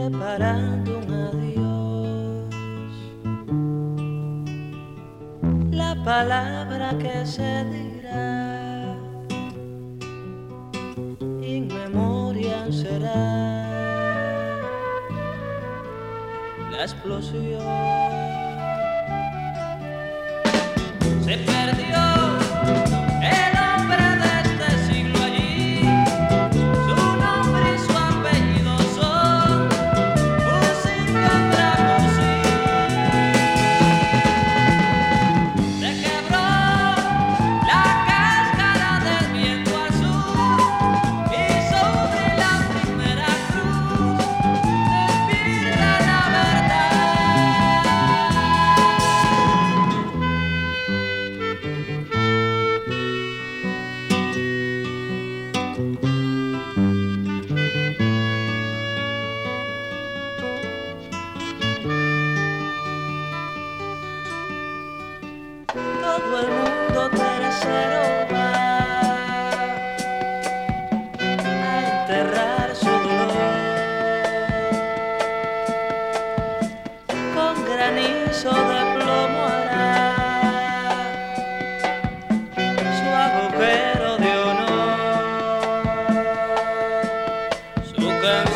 preparando un adiós. La palabra que se dirá in memoriam será la explosión. Se perdió el hombre de este siglo allí, su nombre y su apellido son fusil contra fusil. Se quebró la cáscara del viento azul y sobre la primera cruz despierta la verdad. Todo el mundo tercero va a enterrar su dolor con granizo de plomo hará su agujero de honor, su canción.